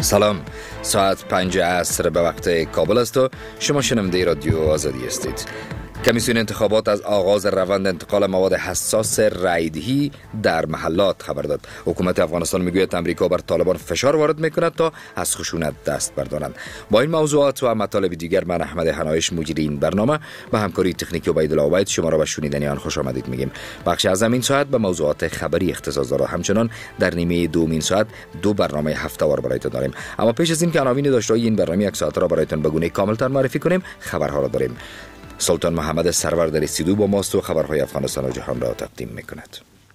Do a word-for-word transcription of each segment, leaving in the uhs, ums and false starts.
سلام، ساعت پنج عصر به وقت کابل است و شما شنونده رادیو آزادی هستید. کمیسیون انتخابات از آغاز روند انتقال مواد حساس رایدهی در محلات خبر داد. حکومت افغانستان میگوید امریکا بر طالبان فشار وارد میکند تا از خشونت دست بردارند. با این موضوعات و مطالب دیگر من احمد حنایش مجری این برنامه به همکاری تکنیکی عبیدالله عبید شما را به شنیدن آن خوش آمدید میگیم. بخش از این ساعت به موضوعات خبری اختصاص دارد. همچنان در نیمه دومین ساعت دو برنامه هفته‌وار برایتان داریم. اما پیش از این که عناوین داشته‌های این برنامه یک ساعت را برایتان به گونه کامل‌تر معرفی کنیم، خبرها را داریم. سلطان محمد سرور در استودیو با ماست و خبرهای افغانستان و جهان را تقدیم میکند.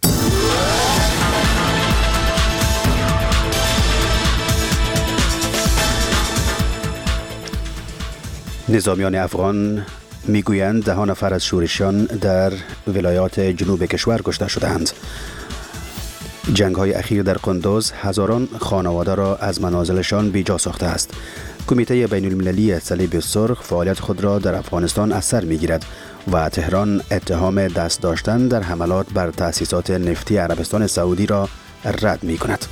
نظامیان افغان میگویند ده نفر از شورشیان در ولایات جنوب کشور کشته شدند. جنگ های اخیر در قندوز هزاران خانواده را از منازلشان بیجا ساخته است. کمیته بین المللی صلیب سرخ فعالیت خود را در افغانستان از سر میگیرد و تهران اتهام دست داشتن در حملات بر تأسیسات نفتی عربستان سعودی را رد می کند.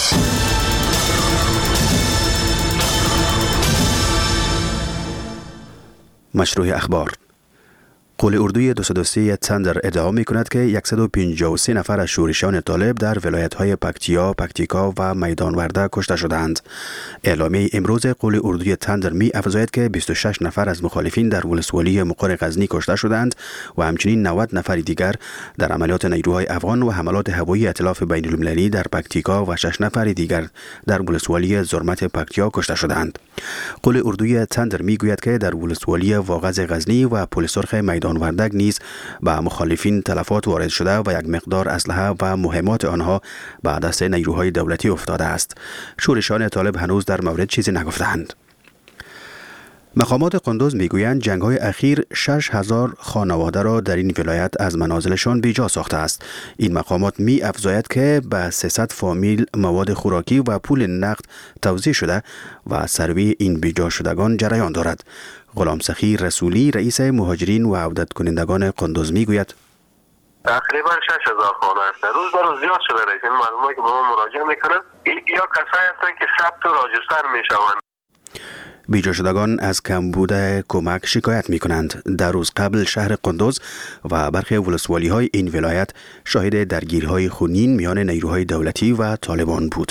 مشروع اخبار. قول اردوی دویست و سی تندر ادعا می کند که صد و پنجاه و سه نفر از شورشیان طالب در ولایت‌های پکتیا، پکتیکا و میدان ورده کشته شدند. اعلامیه امروز قول اردوی تندر می افزاید که بیست و شش نفر از مخالفین در ولسوالی مقر غزنی کشته شدند و همچنین نود نفر دیگر در عملیات نیروهای افغان و حملات هوایی ائتلاف بین المللی در پکتیکا و شش نفر دیگر در ولسوالی زرمت پکتیا کشته شدند. قول اردوی تندر می گوید که در ولسوالی واغظ غزنی و پل سرخ میدان وردک نیز به مخالفین تلفات وارد شده و یک مقدار اسلحه و مهمات آنها به دست نیروهای دولتی افتاده است. شورشیان طالب هنوز در مورد چیزی نگفتند. مقامات قندوز میگویند جنگ‌های اخیر شش هزار خانواده را در این ولایت از منازلشان بیجا ساخته است. این مقامات می افزاید که به سیصد فامیل مواد خوراکی و پول نقد توزیع شده و سروی این بیجا شدگان جریان دارد. غلام سخی رسولی رئیس مهاجرین و عودت کنندگان قندوز میگوید تقریبا شش هزار خانه است. روز به روز زیاد شده است. این معلوماتی که به ما مراجعه میکنند یا کسایی هستند که ثبت و راجستر میشوند. بیجا شدگان از کمبود کمک شکایت می کنند. در روز قبل شهر قندوز و برخی ولسوالی های این ولایت شاهد درگیری های خونین میان نیروهای دولتی و طالبان بود.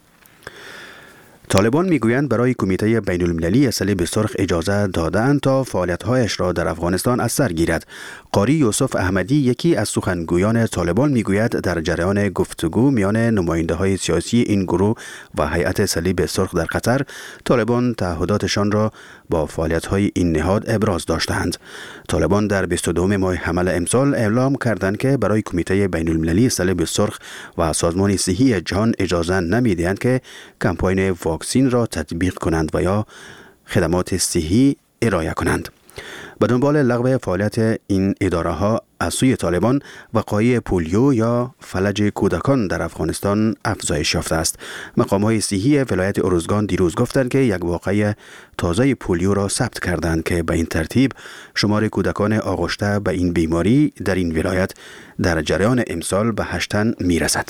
طالبان میگویند برای کمیته بین المللی صلیب سرخ اجازه دادند تا فعالیت‌هایش را در افغانستان از سر گیرد. قاری یوسف احمدی یکی از سخنگویان طالبان میگوید در جریان گفتگو میان نماینده‌های سیاسی این گروه و هیئت صلیب سرخ در قطر، طالبان تعهداتشان را با فعالیت‌های این نهاد ابراز داشتند. طالبان در بیست و دو ماه حمل امسال اعلام کردند که برای کمیته بین المللی صلیب سرخ و سازمان صحی جهان اجازه نمی‌دهند که کمپاین واکسین را تطبیق کنند و یا خدمات صحی ارائه کنند. به دنبال لغو فعالیت این اداره ها از سوی طالبان وقایع پولیو یا فلج کودکان در افغانستان افزایش یافته است. مقام های صحی ولایت ارزگان دیروز گفتند که یک واقعه تازه پولیو را ثبت کردند که به این ترتیب شمار کودکان آغشته به این بیماری در این ولایت در جریان امسال به هشت تن میرسد.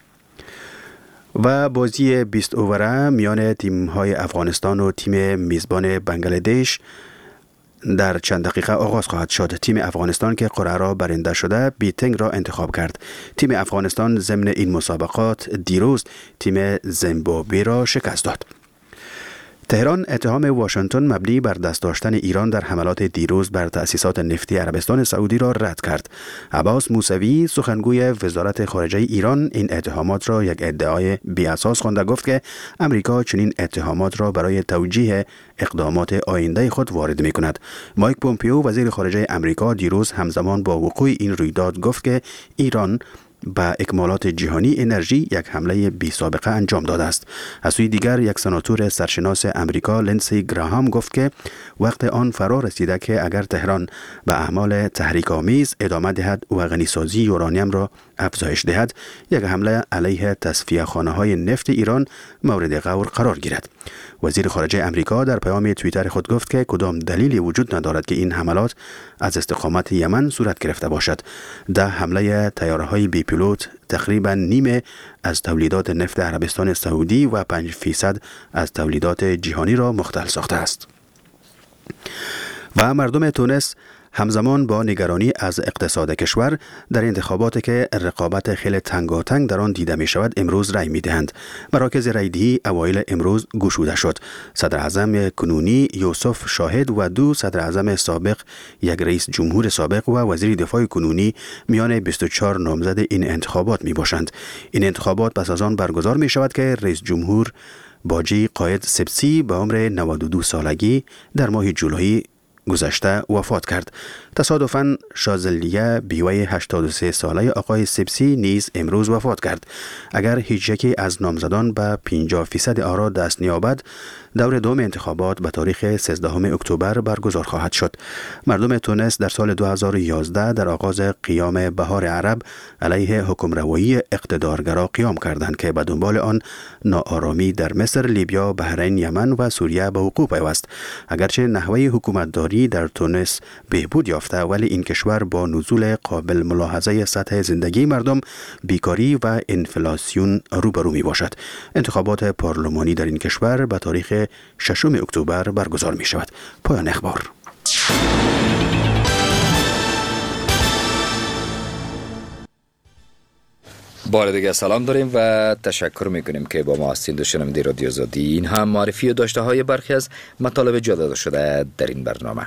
و بازی بیست اووره میان تیم‌های افغانستان و تیم میزبان بنگلادش در چند دقیقه آغاز خواهد شد. تیم افغانستان که قرعه را برنده شده بیتنگ را انتخاب کرد. تیم افغانستان ضمن این مسابقات دیروز تیم زیمبابوه را شکست داد. تهران اتهام واشنگتن مبنی بر دست داشتن ایران در حملات دیروز بر تأسیسات نفتی عربستان سعودی را رد کرد. عباس موسوی سخنگوی وزارت خارجه ایران این اتهامات را یک ادعای بی اساس خوانده، گفت که امریکا چنین اتهامات را برای توجیه اقدامات آینده خود وارد می کند. مایک پومپیو وزیر خارجه امریکا دیروز همزمان با وقوع این رویداد گفت که ایران به اکمالات جهانی انرژی یک حمله بی سابقه انجام داده است. از سوی دیگر یک سناتور سرشناس امریکا لندسی گراهام گفت که وقت آن فرا رسیده که اگر تهران به اعمال تحریک‌آمیز ادامه دهد و غنیسازی یورانیم را افزایش دهد، یک حمله علیه تصفیه خانه‌های نفت ایران مورد غور قرار گیرد. وزیر خارجه امریکا در پیام توییتر خود گفت که کدام دلیلی وجود ندارد که این حملات از استقامت یمن صورت گرفته باشد. ده حمله طیاره‌های بی پیلوت تقریبا نیمه از تولیدات نفت عربستان سعودی و پنج فیصد از تولیدات جهانی را مختل ساخته است. و مردم تونس همزمان با نگرانی از اقتصاد کشور در انتخاباتی که رقابت خیلی تنگاتنگ در آن دیده می شود امروز رای می دهند. مراکز رایدهی اوایل امروز گشوده شد. صدر اعظم کنونی یوسف شاهد و دو صدر اعظم سابق، یک رئیس جمهور سابق و وزیر دفاع کنونی میان بیست و چهار نامزد این انتخابات می باشند. این انتخابات پس از آن برگزار می شود که رئیس جمهور باجی قائد سبسی به عمر نود و دو سالگی در ماه جولای گذشته وفات کرد. تصادفاً شازلیه بیوه هشتاد و سه ساله آقای سبسی نیز امروز وفات کرد. اگر هیچ یکی از نامزدان به پنجاه فیصد آرا دست نیابد، دور دوم انتخابات به تاریخ سیزدهم اکتبر برگزار خواهد شد. مردم تونس در سال دو هزار و یازده در آغاز قیام بهار عرب علیه حکمروایی اقتدارگرا قیام کردند که به دنبال آن ناآرامی در مصر، لیبیا، بحرین، یمن و سوریه به وقوع پیوست. اگرچه نحوه حکومتداری در تونس بهبود یافته، ولی این کشور با نزول قابل ملاحظه سطح زندگی مردم، بیکاری و انفلاسیون روبرو می باشد. انتخابات پارلمانی در این کشور به تاریخ ششم اکتبر برگزار می شود. پایان اخبار. بار دیگه سلام داریم و تشکر میکنیم که با ما هستین. دو شنونده رادیو آزادی. این هم معرفی و داشته های برخی از مطالب جا داده شده در این برنامه.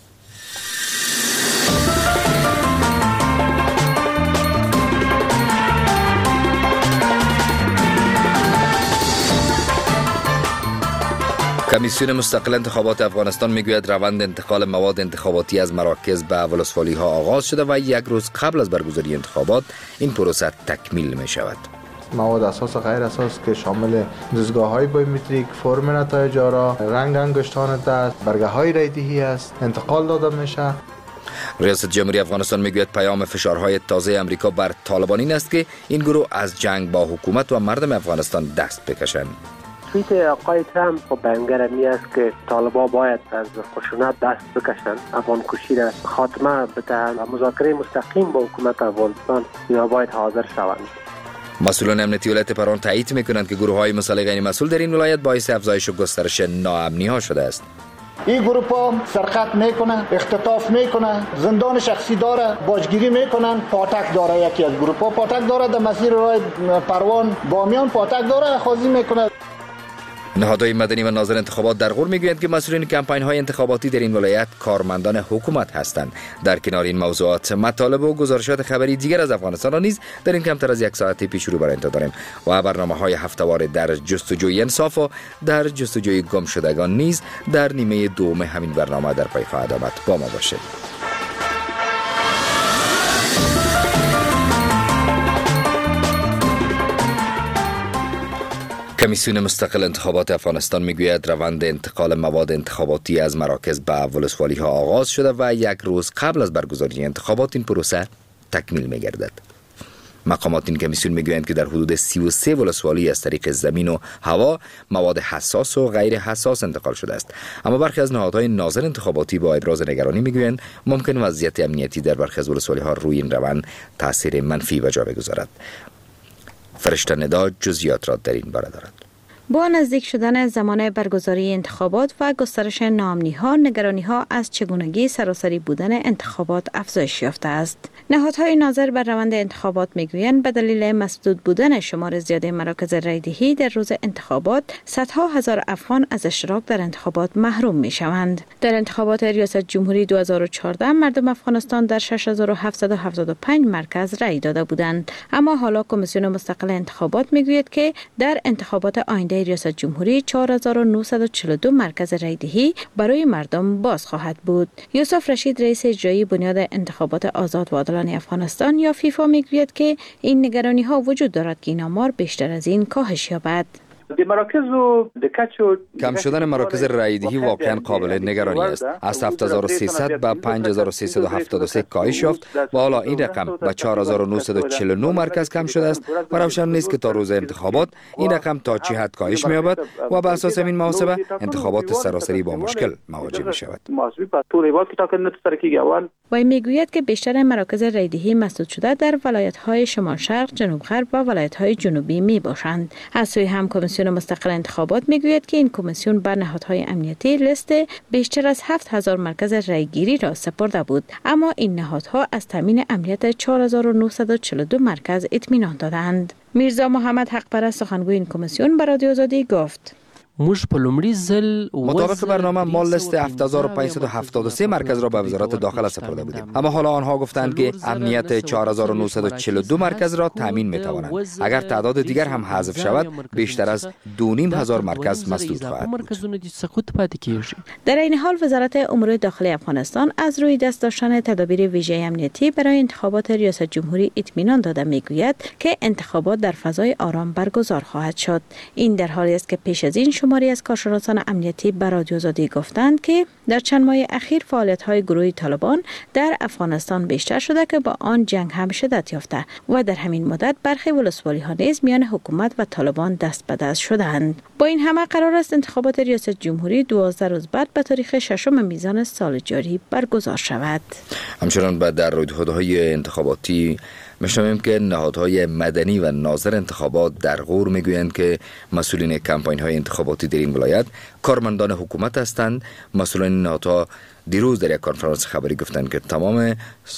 کمیسیون مستقل انتخابات افغانستان میگوید روند انتقال مواد انتخاباتی از مراکز به ولسوالی ها آغاز شده و یک روز قبل از برگزاری انتخابات این پروسه تکمیل می شود. مواد اساس و غیر اساس که شامل دستگاه های بایومتریک، فرم نتایج آرا، رنگ انگشتان دست، برگه های رایدهی است، انتقال داده میشه. ریاست جمهوری افغانستان میگوید پیام فشارهای تازه امریکا بر طالبان این است که این گروه از جنگ با حکومت و مردم افغانستان دست بکشند. توییت آقای ترامپ و بیانگر می است که طالبان باید از خشونت دست بکشند، افغان کشی را خاتمه بدهند و مذاکره مستقیم با حکومت افغانستان یا باید حاضر شوند. مسئولان امنیتی ولایت پران تایید میکنند که گروه های مسلح غیر مسئول در این ولایت باعث افزایش و گسترش ناامنی ها شده است. این گروه ها سرقت میکنه، اختطاف میکنه، زندان شخصی داره، باجگیری میکنن، پاتک داره. یکی از گروه ها پاتک داره در مسیر راه پروان بامیان، پاتک داره، خازی میکنه. نهادهای مدنی و ناظر انتخابات در غور میگویند که مسئولین کمپاین های انتخاباتی در این ولایت کارمندان حکومت هستند. در کنار این موضوعات، مطالب و گزارشات خبری دیگر از افغانستان را نیز در این کمتر از یک ساعت پیش رو برای انتظار داریم و برنامه های هفته‌وار در جستجوی انصاف و در جستجوی گم شدگان نیز در نیمه دوم همین برنامه در پی خواهد آمد. با ما باشید. کمیسیون مستقل انتخابات افغانستان میگوید روند انتقال مواد انتخاباتی از مراکز به ولسوالی ها آغاز شده و یک روز قبل از برگزاری انتخابات این پروسه تکمیل میگردد. مقامات این کمیسیون میگویند که در حدود سی و سه ولسوالی از طریق زمین و هوا مواد حساس و غیر حساس انتقال شده است. اما برخی از نهادهای ناظر انتخاباتی با ابراز نگرانی میگویند ممکن وضعیت امنیتی در برخی از ولسوالی ها روی این روند تاثیر منفی به جا بگذارد. فرشته ندا جزئیات را در این باره دارد. با نزدیک شدن زمان برگزاری انتخابات و گسترش ناامنی‌ها، نگرانی‌ها از چگونگی سراسری بودن انتخابات افزایش یافته است. نهادهای ناظر بر روند انتخابات می‌گویند به دلیل مسدود بودن شمار زیاد مراکز رایدهی در روز انتخابات، صدها هزار افغان از اشتراک در انتخابات محروم می‌شوند. در انتخابات ریاست جمهوری دو هزار و چهارده مردم افغانستان در شش هزار و هفتصد و هفتاد و پنج مرکز رای داده بودند، اما حالا کمیسیون مستقل انتخابات می‌گوید که در انتخابات آینده ریاست جمهوری چهار هزار و نهصد و چهل و دو مرکز رایدهی برای مردم باز خواهد بود. یوسف رشید رئیس اجرایی بنیاد انتخابات آزاد و عادلانه افغانستان یا فیفا میگوید که این نگرانی ها وجود دارد که این آمار بیشتر از این کاهش یابد. د مراکز و د کچو کم شدن مراکز رایدهی واقعا قابل نگرانی است. از هفت هزار و سیصد به پنج هزار و سیصد و هفتاد و سه کاهش یافت و حالا این رقم به چهار هزار و نهصد و چهل و نه مرکز کم شده است و روشن نیست که تا روز انتخابات این رقم تا چه حد کاهش می‌یابد و بر اساس این محاسبه انتخابات سراسری با مشکل مواجه می‌شود. وی میگوید که بیشتر مراکز رایدهی مسدود شده در ولایت‌های شمال شرق، جنوب غرب و ولایت‌های جنوبی میباشند. از سوی هم کمیسیون مستقل انتخابات میگوید که این کمیسیون بر نهادهای امنیتی لیست بیشتر از هفت هزار مرکز رایگیری را سپرده بود، اما این نهادها از تامین امنیت چهار هزار و نهصد و چهل و دو مرکز اطمینان دادند. میرزا محمد حقپرست سخنگوی این کمیسیون بر رادیو آزادی گفت: مطابق برنامه ما لیست هفت هزار و پانصد و هفتاد و سه مرکز را به وزارت داخله سپرده بودیم، اما حالا آنها گفتند که امنیت چهار هزار و نهصد و چهل و دو مرکز را تامین می‌توانند. اگر تعداد دیگر هم حذف شود بیشتر از دو نیم هزار مرکز مسدود خواهد بود. در این حال وزارت امور داخلی افغانستان از روی دست داشتن تدابیر ویژه امنیتی برای انتخابات ریاست جمهوری اطمینان داده میگوید که انتخابات در فضای آرام برگزار خواهد شد. این در حالی است که پیش از این شماری از کارشناسان امنیتی به رادیو آزادی گفتند که در چند ماه اخیر فعالیت‌های گروه طالبان در افغانستان بیشتر شده که با آن جنگ هم شدت یافته و در همین مدت برخی ولسوالی‌ها نیز میان حکومت و طالبان دست به دست شدند. با این همه قرار است انتخابات ریاست جمهوری دوازده روز بعد به تاریخ ششم میزان سال جاری برگزار شود. همچنان بعد در رویدادهای انتخاباتی می‌شنویم که نهادهای مدنی و ناظر انتخابات در غور میگویند که مسئولین کمپاین‌های انتخاباتی در این ولایت کارمندان حکومت هستند. مسئولین نهادها دیروز در یک کنفرانس خبری گفتند که تمام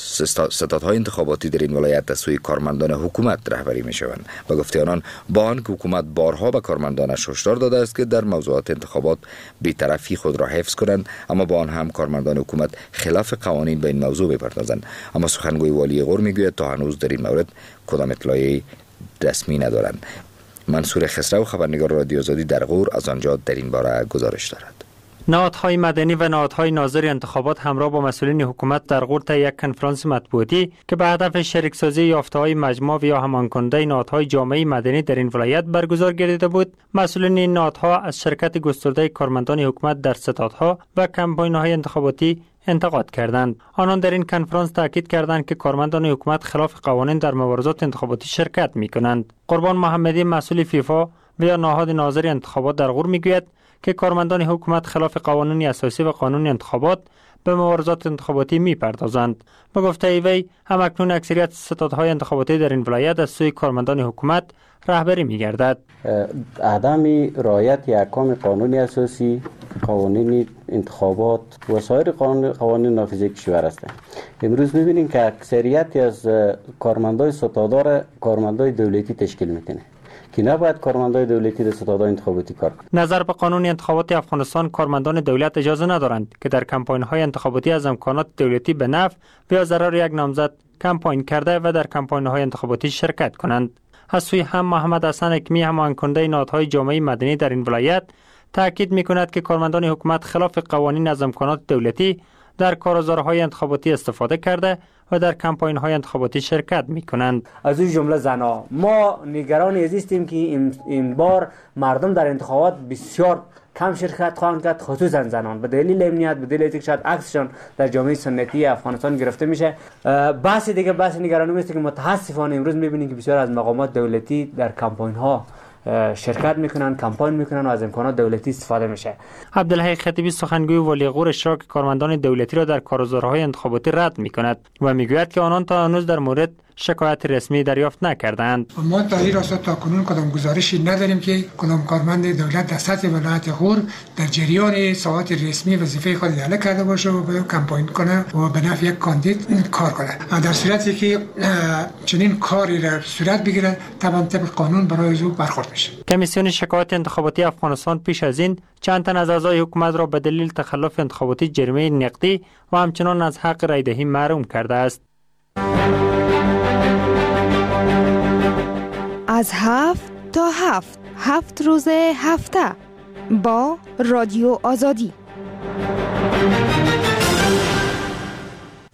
ستادهای انتخاباتی در این ولایت از سوی کارمندان حکومت رهبری می‌شوند و گفته آنان با آنکه حکومت بارها به کارمندانش هشدار داده است که در موضوعات انتخابات بی‌طرفی خود را حفظ کنند، اما با آن هم کارمندان حکومت خلاف قوانین به این موضوع بپردازند. اما سخنگوی والی غور میگوید تا هنوز در این مورد کدام اطلاعی رسمی ندارند. منصور خسرو خبرنگار رادیو آزادی در غور از آنجا در این باره گزارش دارد. نهادهای مدنی و نهادهای ناظر انتخابات همراه با مسئولین حکومت در غور طی یک کنفرانس مطبوعاتی که به هدف شریکسازی یافته‌های مجموع و یا همان‌کننده نهادهای جامعه مدنی در این ولایت برگزار گردیده بود، مسئولین این نهادها از شرکت گسترده کارمندان حکومت در ستادها و کمپاین‌های انتخاباتی انتقاد کردند. آنان در این کنفرانس تاکید کردند که کارمندان حکومت خلاف قوانین در مبارزات انتخاباتی شرکت می‌کنند. قربان محمدی مسئول فیفا و یا نهاد ناظر انتخابات در غور میگوید که کارمندان حکومت خلاف قوانین اساسی و قانون انتخابات به مبارزات انتخاباتی می‌پردازند. به گفته وی همکنون اکثریت ستادهای انتخاباتی در این ولایت از سوی کارمندان حکومت رهبری می‌گردد. عدم رعایت احکام قانون اساسی، قوانین انتخابات و سایر قوانین نافذه کشور هستند. امروز می‌بینیم که اکثریت از کارمندان ستادار کارمندان دولتی تشکیل می‌کنه که نباید کارمندان دولتی در ستادهای انتخاباتی کار کنند. نظر به قانون انتخابات افغانستان کارمندان دولت اجازه ندارند که در کمپاین‌های انتخاباتی از امکانات دولتی به نفع و یا ضرر یک نامزد کمپاین کرده و در کمپاین‌های انتخاباتی شرکت کنند. از سوی هم محمد حسن اکمی هماهنگ‌کننده نهادهای جامعه مدنی در این ولایت تاکید می‌کند که کارمندان حکومت خلاف قوانین از امکانات دولتی در کارگزارهای انتخاباتی استفاده کرده و در کمپاین‌های انتخاباتی شرکت می‌کنند. از این جمله زنها ما نگران هستیم که این بار مردم در انتخابات بسیار کم شرکت خواهند کرد، خصوصا زنان، به دلیل امنیت، به دلیل اینکه شاید عکسشان در جامعه سنتی افغانستان گرفته میشه. بحث دیگه بحث نگرانی است که متاسفانه امروز می‌بینیم که بسیار از مقامات دولتی در کمپاین‌ها شرکت میکنن، کمپاین میکنن و از امکانات دولتی استفاده میشه. عبدالحی خطیبی سخنگوی والی غور اشتراک کارمندان دولتی را در کارگزارهای انتخاباتی رد میکند و میگوید که آنان تا هنوز در مورد شکایت رسمی دریافت نکردند. ما در این راستا تا کنون کدام گزارشی نداریم که کدام کارمند دولت در سطح ولایت غور در جریان ساعات رسمی وظیفه خود ادا کرده باشه و به کمپاین کنه و به نفع یک کاندید کار کنه. در صورتی که چنین کاری را صورت بگیره طبعا طبق قانون برای او برخورد میشه. کمیسیون شکایات انتخاباتی افغانستان پیش از این چند تن از اعضای حکومت را به دلیل تخلف انتخاباتی جریمه نقدی و همچنان از حق رای دهی محروم کرده است. از هفت تا هفت هفت روز هفته با رادیو آزادی.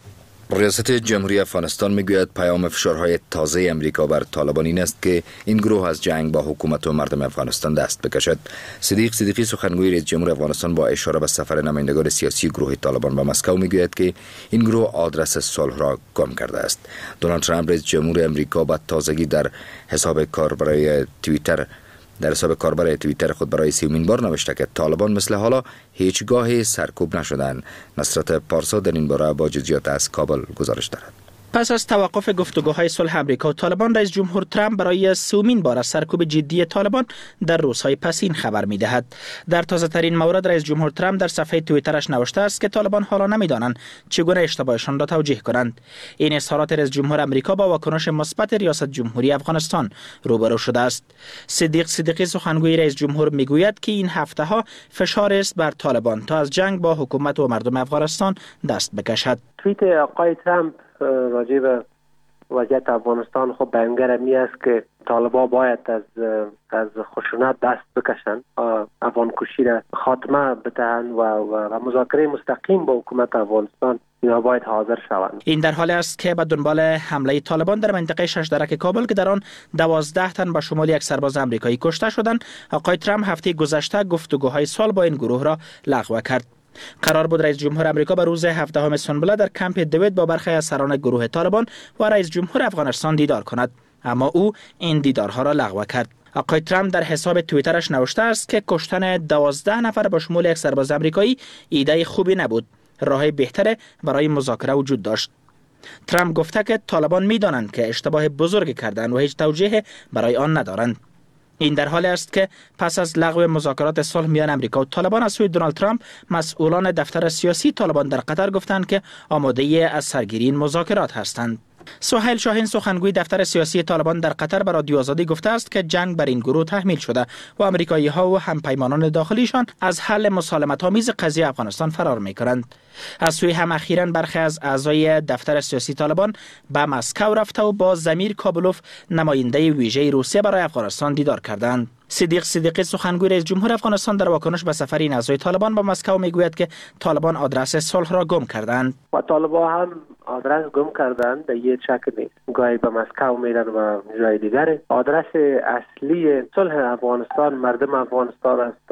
ریاست جمهوری افغانستان میگوید پیام فشارهای تازه امریکا بر طالبان این است که این گروه از جنگ با حکومت و مردم افغانستان دست بکشد. صدیق صدیقی سخنگوی رئیس جمهور افغانستان با اشاره به سفر نمایندگان سیاسی گروه طالبان به مسکو میگوید که این گروه آدرس صلح را گم کرده است. دونالد ترامپ رئیس جمهور امریکا با تازگی در حساب کاربری توییتر در حساب کاربر توییتر خود برای سیومین بار نوشته که طالبان مثل حالا هیچگاه سرکوب نشدند. نصرت پارسا در این باره با جزئیات از کابل گزارش دارد. پس از توقف گفتگوهای صلح امریکا و طالبان، رئیس جمهور ترامپ برای سومین بار از سرکوب جدی طالبان در روزهای پسین خبر می‌دهد. در تازه ترین مورد رئیس جمهور ترامپ در صفحه توییترش نوشته است که طالبان حالا نمی‌دانند چگونه اشتباهشان را توجیه کنند. این اظهارات رئیس جمهور امریکا با واکنش مثبت ریاست جمهوری افغانستان روبرو شده است. صدیق صدیقی سخنگوی رئیس جمهور میگوید که این هفته ها فشار است بر طالبان تا از جنگ با حکومت و مردم افغانستان دست بکشد. توییت آقای ترامپ راجع به وضعیت افغانستان خب بیانگر می است که طالبان باید از از خشونت دست بکشند، افغان کشی را خاتمه بدهند و, و مذاکره مستقیم با حکومت افغانستان اینا باید حاضر شوند. این در حالی است که به دنبال حمله طالبان در منطقه شش درک کابل که در آن دوازده تن به شمول یک سرباز آمریکایی کشته شدند، آقای ترامپ هفته گذشته گفتگوهای صلح با این گروه را لغو کرد. قرار بود رئیس جمهور امریکا به روز هفدهم سنبله در کمپ دوید با برخی از سران گروه طالبان و رئیس جمهور افغانستان دیدار کند، اما او این دیدارها را لغو کرد. آقای ترامپ در حساب توییترش نوشته است که کشتن دوازده نفر با شمول یک سرباز آمریکایی ایده خوبی نبود، راه بهتر برای مذاکره وجود داشت. ترامپ گفته که طالبان می‌دانند که اشتباه بزرگی کردند و هیچ توجیه برای آن ندارند. این در حالی است که پس از لغو مذاکرات صلح میان امریکا و طالبان از سوی دونالد ترامپ، مسئولان دفتر سیاسی طالبان در قطر گفتند که آماده از سرگیری این مذاکرات هستند. سهیل شاهین سخنگوی دفتر سیاسی طالبان در قطر به رادیو آزادی گفته است که جنگ بر این گروه تحمیل شده و آمریکایی ها و همپیمانان داخلیشان از حل مسالمت آمیز قضیه افغانستان فرار می‌کنند. از سوی هم اخیراً برخی از اعضای دفتر سیاسی طالبان به مسکو رفته و با زمیر کابلوف نماینده ویژه روسیه برای افغانستان دیدار کردند. صدیق صدیقی سخنگوی رئیس جمهور افغانستان در واکنش به سفر این اعضای طالبان به مسکو میگوید که طالبان آدرس صلح را گم کردند. و طالبان هم آدرس گم کردند، در یک شک نیست. گاهی به مسکو میرن و جای دیگری. آدرس اصلی صلح افغانستان مردم افغانستان است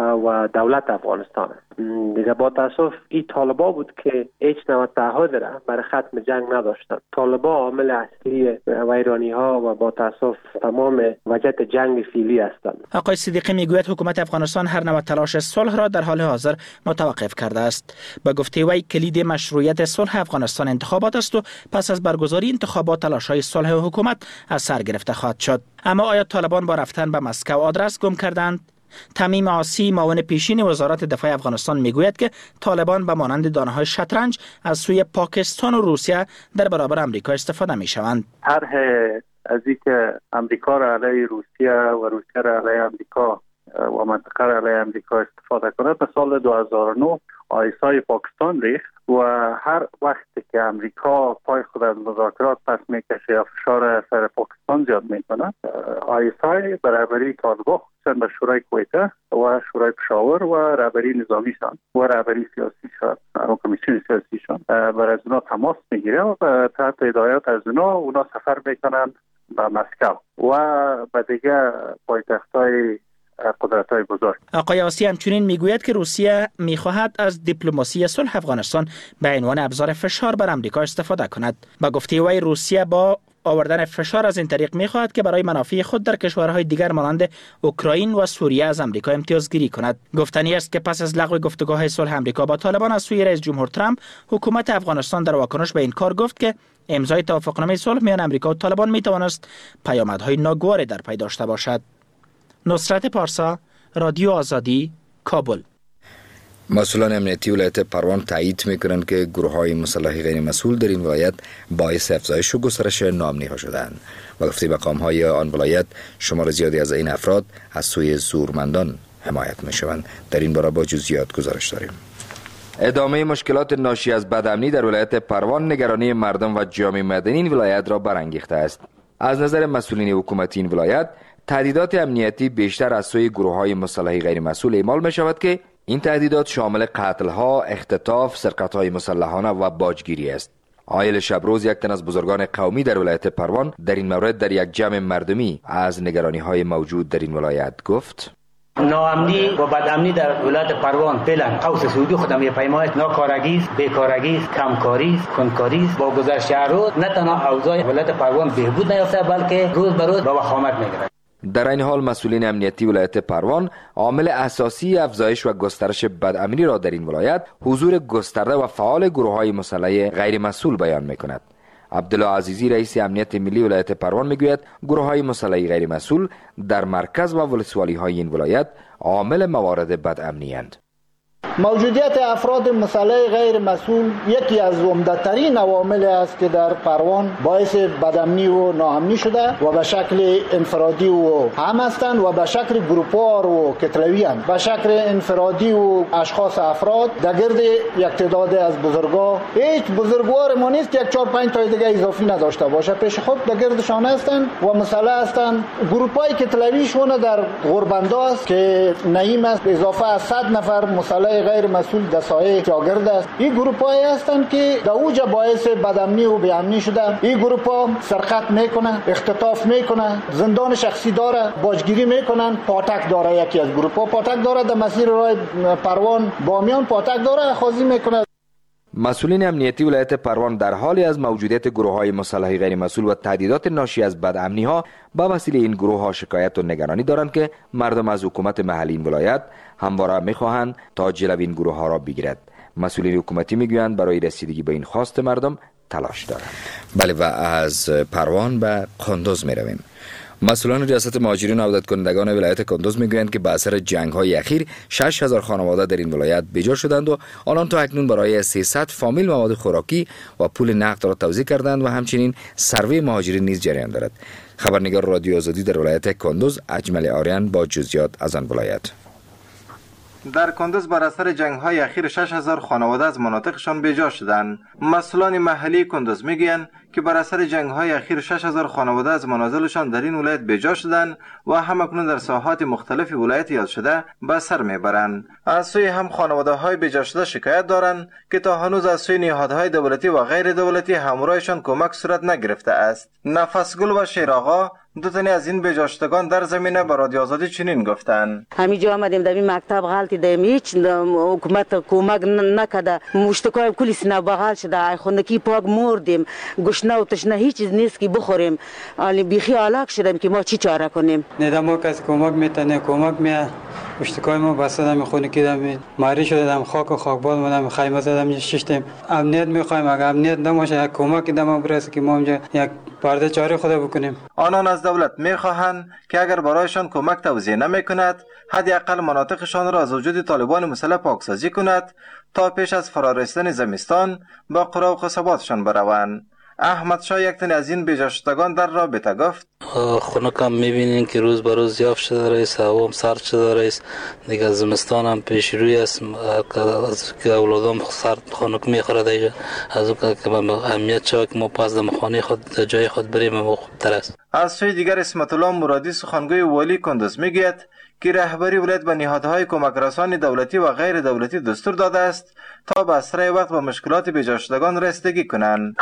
و دولت افغانستان است. دیگه با تاسف این طالبان بود که هیچ نوع تعهد را برای ختم جنگ نداشتند. طالبان عامل اصلی ویرانی ها و با تاسف تمام وضعیت جنگ فعلی هستند. آقای صدیقی میگوید حکومت افغانستان هر نوع تلاش صلح را در حال حاضر متوقف کرده است. به گفته وی کلید مشروعیت صلح افغانستان انتخابات است و پس از برگزاری انتخابات تلاش‌های صلح حکومت از سر گرفته خواهد شد. اما آیا طالبان با رفتن به مسکو آدرس گم کردند؟ تمیم آسی معاون پیشین وزارت دفاع افغانستان میگوید که طالبان به مانند دانه‌های شطرنج از سوی پاکستان و روسیه در برابر امریکا استفاده می‌شوند. طرح از اینکه امریکا را علیه روسیه و روسیه را علیه امریکا و منطقه را علیه امریکا استفاده کند به سال دو هزار و نه آیسای پاکستان ریخت و هر وقتی که امریکا پای خود از مذاکرات پس میکشه یا فشار سر پاکستان زیاد میکنه، آیسای برابری طالبان خصوصا به شورای کویته و شورای پشاور و رهبری نظامیشان و رهبری سیاسیشان و کمیسیون سیاسیشان بر از اونا تماس میگیره و تحت هدایت از اونا اونا سفر میکنن به مسکو و به دیگه پایتخت‌های قدرت‌های بزرگ. آقای آسی همچنین میگوید که روسیه میخواهد از دیپلماسی صلح افغانستان به عنوان ابزار فشار بر امریکا استفاده کند. با گفته وی روسیه با آوردن فشار از این طریق میخواهد که برای منافع خود در کشورهای دیگر مانند اوکراین و سوریه از امریکا امتیازگیری کند. گفتنی است که پس از لغو گفتگوهای صلح امریکا با طالبان از سوی رئیس جمهور ترامپ، حکومت افغانستان در واکنش به این کار گفت که امضای توافقنامه صلح میان امریکا و طالبان میتواند پیامدهای ناگواری در پی داشته باشد. نصرت پارسا، رادیو آزادی، کابل. مسئولان امنیتی ولایت پروان تایید میکنند که گروه‌های مسلح غیر مسئول در این ولایت باعث افزایش و گسترش نامنی‌ها شدند و گفته مقام‌های آن ولایت شمار زیادی از این افراد از سوی زورمندان حمایت میشوند. در این باره با جزئیات گزارش داریم. ادامه مشکلات ناشی از بدامنی در ولایت پروان نگرانی مردم و جامعه مدنی این ولایت را برانگیخته است. از نظر مسئولین حکومتی این ولایت تهدیدات امنیتی بیشتر از سوی گروه‌های مسلح غیر مسئول اعمال می شود که این تهدیدات شامل قتل‌ها، اختطاف، سرقت‌های مسلحانه و باجگیری است. آیل شبروز، یک تن از بزرگان قومی در ولایت پروان، در این مورد در یک جمع مردمی از نگرانی‌های موجود در این ولایت گفت: ناامنی و بدامنی در ولایت پروان فعلا قوس سعودی خودم یه پیمایت ناکارگی است، بیکارگی است، کمکاری است، کنکاری است. با گذشت روز نه تنها اوضاع ولایت پروان بهبود نیافته بلکه روز به روز به وخامت می‌گیرد. در این حال مسئولین امنیتی ولایت پروان عامل اساسی افزایش و گسترش بدامنی را در این ولایت حضور گسترده و فعال گروه‌های مسلح غیر مسئول بیان می‌کند. عبدالله عزیزی رئیس امنیت ملی ولایت پروان میگوید گروه‌های مسلح غیر مسئول در مرکز و ولسوالی‌های این ولایت عامل موارد بدامنی اند. موجودیت افراد مسلح غیر مسئول یکی از عمده‌ترین عوامل است که در پروان باعث بدامنی و ناامنی شده و به شکل انفرادی و هم هستند و به شکل گروپوار و کتلوی اند. به شکل انفرادی و اشخاص افراد در گرد یک تعداد از بزرگا هیچ بزرگوار ما نیست که یک چهار پنج تا دیگه اضافی نداشته باشه، پیش خود در گردشان هستند و مسلح هستند. گروپای کتلویشون در غربنده است که نعیم است، اضافه از صد نفر مسلح غیر مسئول در سایه شاگرد است. این گروپ‌هایی هستند که در اوج باعث بدامنی و بی‌امنی شده. این گروپ‌ها سرقت میکنن، اختطاف میکنن، زندان شخصی داره، باجگیری میکنن. پاتک داره، یکی از گروپ‌ها پاتک داره در مسیر راه پروان بامیان پاتک داره، خازی میکنه. مسئولین امنیتی ولایت پروان در حالی از موجودیت گروه‌های مسلح غیر مسئول و تهدیدات ناشی از بدامنی‌ها با وسیله این گروه‌ها شکایت و نگرانی دارند که مردم از حکومت محلی این ولایت همواره می‌خواهند تا جلوی این گروه‌ها را بگیرد. مسئولین حکومتی میگویند برای رسیدگی به این خواست مردم تلاش دارند. بله، و از پروان به قندوز می‌رویم. مسئولان ریاست مهاجرین و عودت کنندگان ولایت کندوز میگویند که به اثر جنگ‌های اخیر شش هزار خانواده در این ولایت بیجا شدند و آنان تا اکنون برای سیصد فامیل مواد خوراکی و پول نقد را توزیع کردند و همچنین سروی مهاجرین نیز جریان دارد. خبرنگار رادیو آزادی در ولایت کندوز اجمل آریان با جزئیات از آن ولایت. در کندوز بر اثر جنگ‌های اخیر شش هزار خانواده از مناطقشان بیجا شدند. مسئولان محلی کندوز میگویند که بر اثر جنگ‌های اخیر شش هزار خانواده از منازلشان در این ولایت بیجا شدند و همکنون در ساحات مختلف ولایت یاد شده به سر میبرند. از سوی هم خانواده‌های بیجا شده شکایت دارند که تا هنوز از سوی نهادهای دولتی و غیر دولتی همراهشان کمک صورت نگرفته است. نفسگل و شیرآقا دو تنی از این بیجا شدگان در زمینه به رادیو آزادی چنین گفتند: همینجا آمدیم در این مکتب غلطی داریم، هیچ حکومت کمک نکرده، مشتکای کلی سینه بغل شده، خونکی پاک مردیم، گشنه و تشنه هیچ چیز نیست که بخوریم، بیخی آلاک شدیم که ما چی چاره کنیم. نه ما کسی کمک میتونه کمک میه، مشتکای ما بسدم خونکی دم ماری شدم، خاک و خاکبال مدام خیمه زدم ششتیم. امنیت میخوایم، اگه امنیت نماشه کمک دم برسه که ما اینجا یک پرده چاره خدا بکنیم. آنان از دولت میخواهند که اگر برایشان کمک توزیع نمیکند حداقل مناطقشان را از وجود طالبان مسلح پاکسازی کند تا پیش از فرارسیدن زمستان با قرى و قصباتشان بروند. احمد شاه یک تن از این بیجا شدگان در رابطه گفت: خونکم میبینین که روز به روز یاف شده رئیس، هوا هم سرد شده رئیس، دیگه زمستان هم پیش روی است که اولادام سرد خونک میخوره دیگه، از اون که اهمیت شود که ما پس دم خانه خود جای خود بریم و خوبتر است. از سوی دیگر اسمت الله مرادی سخنگوی والی کندوز میگوید که رهبری ولایت به نهادهای کمک رسانی دولتی و غیر دولتی دستور داده است تا به اسرع وقت با مشکلات بیجا شدگان رسیدگی کنند.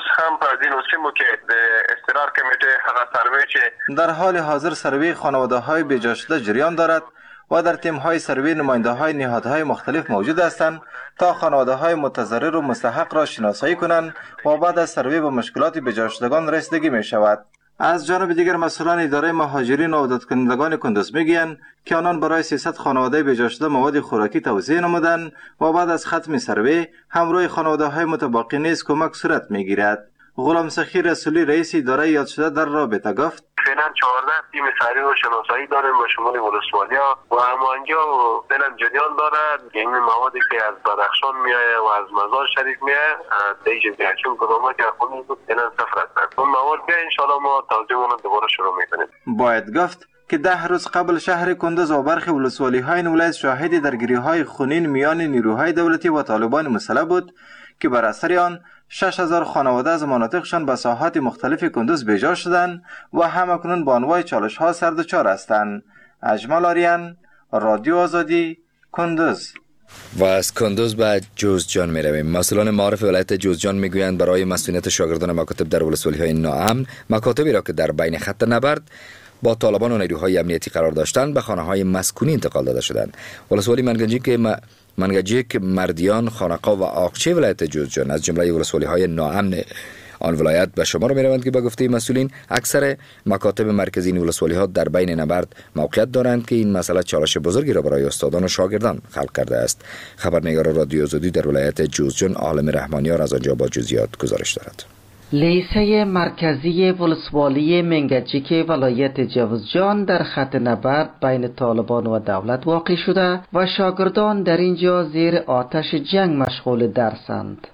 در حال حاضر سروی خانواده های بیجا شده جریان دارد و در تیم های سروی نماینده های نهادهای مختلف موجود هستند تا خانواده های متضرر و مستحق را شناسایی کنند و بعد از سروی به مشکلات بیجا شدگان رسیدگی می شود. از جانب دیگر مسئولان اداره مهاجرین و عودت کنندگان کندوز میگویند که آنان برای سیصد خانواده بیجا شده مواد خوراکی توزیع نمودند و بعد از ختم سروی همراه خانواده های متبقی نیز کمک صورت میگیرد. غلام سخی رسولی رئیس اداره یاد شده در رابطه گفت: فعلا چهارده تیم سری و شناسایی داریم با شمول ولسوالیا و همانجا و فعلا جریان دارد. این موادی که از بدخشان میایه و از مزار شریف میایه دیگه بیاچون کدومه که خونی بود فعلا صفر هستند. اون مواد بیا انشاءالله ما توزیعمون دوباره شروع میکنیم. باید گفت که ده روز قبل شهر کندوز و برخی ولسوالی های ولایت شاهد درگیری های خونین میان نیروهای دولتی و طالبان مسلح بود که بر اثر آن شش هزار خانواده از مناطقشان به ساحات مختلف کندوز بیجا شدند و همکنون با انواع چالش ها سر دچار هستند. اجمل آریان، رادیو آزادی، کندوز. و از کندوز به جوزجان می رویم. مسئولان معارف ولایت جوزجان می گویند برای مسئولیت شاگردان مکاتب در ولسوالی های ناامن، مکاتبی را که در بین خط نبرد با طالبان و نیروهای امنیتی قرار داشتند به خانه های مسکونی انتقال داده شدند. ولسوالی منگنجیک م... منگنجیک مردیان، خانقا و آقچه ولایت جوزجان از جمله ولسوالی های ناامن آن ولایت به شمار می روند که به گفته مسئولین اکثر مکاتب مرکزی این ولسوالی ها در بین نبرد موقعیت دارند که این مسئله چالش بزرگی را برای استادان و شاگردان خلق کرده است. خبرنگار رادیو آزادی در ولایت جوزجان عالم رحمانیار از آنجا با جزئیات گزارش دارد. لیسه مرکزی ولسوالی منگجیک ولایت جوزجان در خط نبرد بین طالبان و دولت واقع شده و شاگردان در اینجا زیر آتش جنگ مشغول درسند.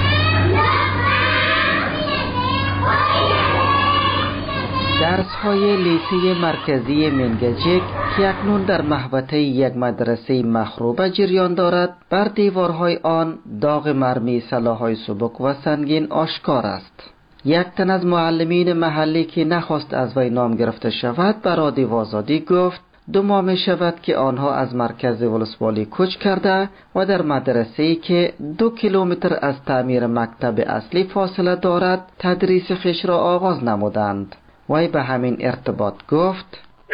درس های لیسه مرکزی منگجیک که اکنون در محوطه یک مدرسه مخروبه جریان دارد، بر دیوارهای آن داغ مرمی سلاح‌های سبک و سنگین آشکار است. یک تن از معلمین محلی که نخواست از وی نام گرفته شود به رادیو آزادی گفت دو ماه می شود که آنها از مرکز ولسوالی کوچ کرده و در مدرسه‌ای که دو کیلومتر از تعمیر مکتب اصلی فاصله دارد تدریس خویش را آغاز نمودند. وی به همین ارتباط گفت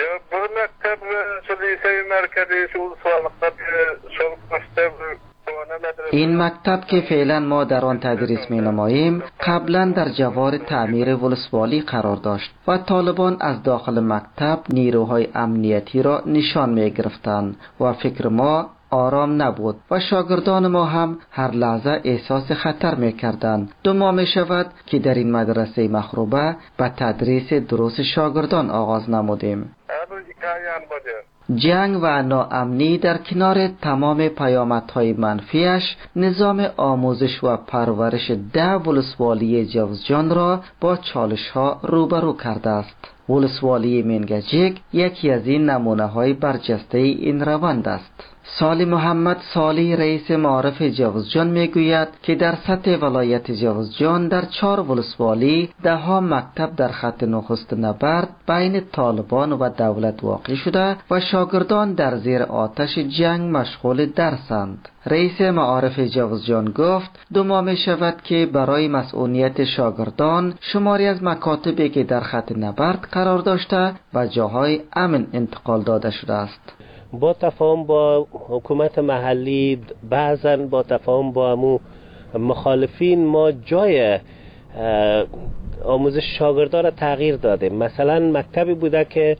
این مکتب که فعلا ما در آن تدریس می نماییم قبلا در جوار تعمیر ولسوالی قرار داشت و طالبان از داخل مکتب نیروهای امنیتی را نشان می گرفتند و فکر ما آرام نبود و شاگردان ما هم هر لحظه احساس خطر می کردند. دو ماه می شود که در این مدرسه مخروبه به تدریس دروس شاگردان آغاز نمودیم. جنگ و ناامنی در کنار تمام پیامدهای منفیش نظام آموزش و پرورش ده ولسوالی جوزجان را با چالش‌ها روبرو کرده است. ولسوالی منگجیک یکی از این نمونه های برجسته این روند است. سالی محمد سالی رئیس معارف جوزجان میگوید که در سطح ولایت جوزجان در چهار ولسوالی ده ها مکتب در خط نخست نبرد بین طالبان و دولت واقع شده و شاگردان در زیر آتش جنگ مشغول درسند. رئیس معارف جوزجان گفت دو ماه می شود که برای مسئولیت شاگردان شماری از مکاتبی که در خط نبرد قرار داشته و جاهای امن انتقال داده شده است. با تفاهم با حکومت محلی، بعضا با تفاهم با امو مخالفین، ما جای آموزش شاگردان را تغییر دادیم. مثلا مکتبی بوده که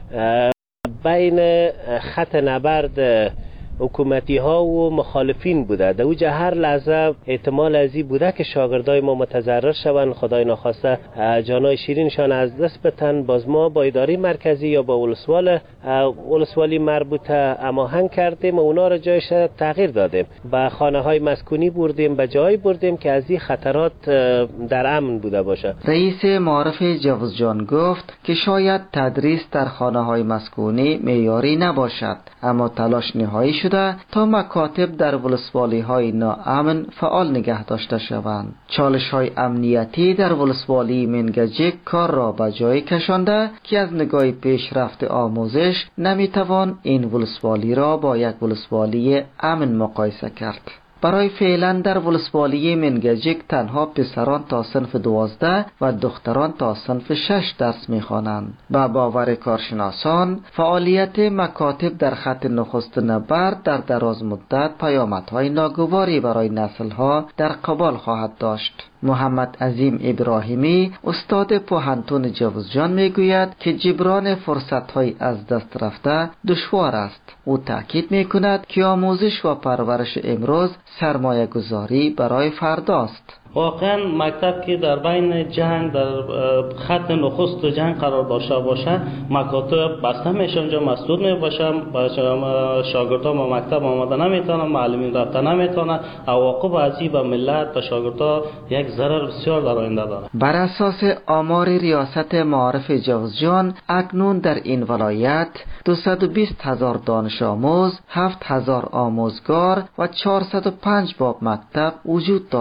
بین خط نبرد حکومتی ها و مخالفین بوده، در اوجه هر لحظه احتمال ازی بوده که شاگردای ما متضرر شوند، خدای ناخواسته جانای شیرینشان از دست بتن. باز ما با اداره مرکزی یا با ولسوال ولسوالی مربوطه هماهنگ کردیم و اونا را جایش تغییر دادیم، به خانه های مسکونی بردیم، به جایی بردیم که از این خطرات در امن بوده باشه. رئیس معارف جوزجان گفت که شاید تدریس در خانه های مسکونی معیاری نباشد، اما تلاش نهایی شد تا مکاتب در ولسوالی های ناامن فعال نگه داشته شوند. چالش های امنیتی در ولسوالی منگجیک کار را به جای کشانده که از نگاه پیشرفت آموزش نمیتوان این ولسوالی را با یک ولسوالی امن مقایسه کرد. برای فعلا در ولسوالی منگجیک تنها پسران تا صنف دوازده و دختران تا صنف شش درس میخوانند. با باور کارشناسان فعالیت مکاتب در خط نخست نبرد در دراز مدت پیامدهای ناگواری برای نسلها در قبال خواهد داشت. محمد عظیم ابراهیمی استاد پوهنتون جوزجان میگوید که جبران فرصت‌های از دست رفته دشوار است. او تاکید میکند که آموزش و پرورش امروز سرمایه گذاری برای فرداست. واقعا مکتب که در بین جنگ در خط نخست جنگ قرار داشته باشه، مکاتب بسته میشه، اونجا مسدود میباشه، شاگردان با مکتب آمده نمیتونن، معلمین رفته نمیتونن، عواقب عجیب به ملت و شاگردان یک ضرر بسیار در آینده داره. بر اساس آمار ریاست معارف جوزجان اکنون در این ولایت دویست و بیست هزار دانش آموز، هفت هزار آموزگار و چهارصد و پنج باب مکتب وجود دارد.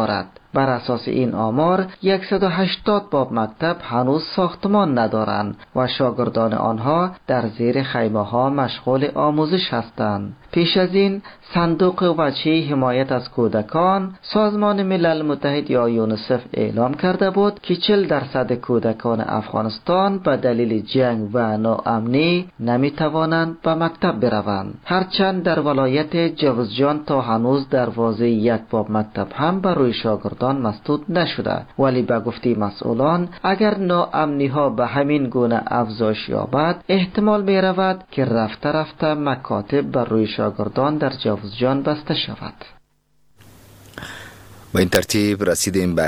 بر اساس این آمار صد و هشتاد باب مکتب هنوز ساختمان ندارند و شاگردان آنها در زیر خیمه ها مشغول آموزش هستند. پیش از این صندوق وجهی حمایت از کودکان سازمان ملل متحد یا یونیسف اعلام کرده بود که چهل درصد کودکان افغانستان به دلیل جنگ و ناامنی نمی توانند به مکتب بروند. هرچند در ولایت جوزجان تا هنوز دروازه یک باب مکتب هم بر روی شاگردان مسدود نشده، ولی به گفته مسئولان اگر ناامنی ها به همین گونه افزایش یابد احتمال می رود که رفته رفته مکاتب بر روی شاگردان در جوزجان بسته شود. با این ترتیب رسیدیم به